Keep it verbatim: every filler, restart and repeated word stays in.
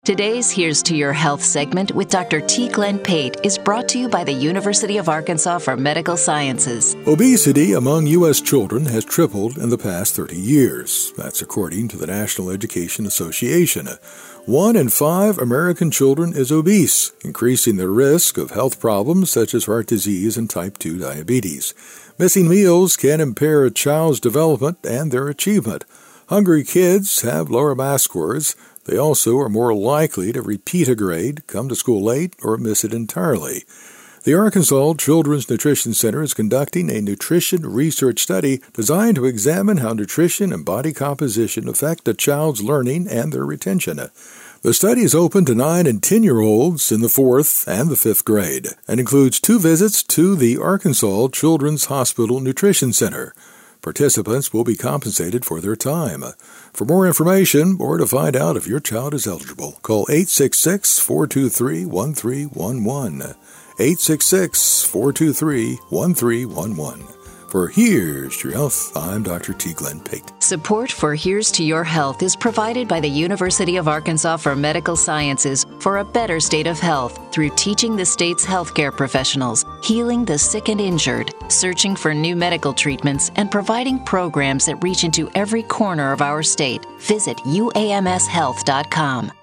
Today's Here's to Your Health segment with Doctor T. Glenn Pate is brought to you by the University of Arkansas for Medical Sciences. Obesity among U S children has tripled in the past thirty years. That's according to the National Education Association. One in five American children is obese, increasing the risk of health problems such as heart disease and type two diabetes. Missing meals can impair a child's development and their achievement. Hungry kids have lower math scores. They also are more likely to repeat a grade, come to school late, or miss it entirely. The Arkansas Children's Nutrition Center is conducting a nutrition research study designed to examine how nutrition and body composition affect a child's learning and their retention. The study is open to nine and ten-year-olds in the fourth and the fifth grade and includes two visits to the Arkansas Children's Hospital Nutrition Center. Participants will be compensated for their time. For more information or to find out if your child is eligible, call eight six six, four two three, one three one one. eight six six, four two three, one three one one. For Here's to Your Health, I'm Doctor T. Glenn Pate. Support for Here's to Your Health is provided by the University of Arkansas for Medical Sciences for a better state of health through teaching the state's healthcare professionals, healing the sick and injured, searching for new medical treatments, and providing programs that reach into every corner of our state. Visit U A M S health dot com.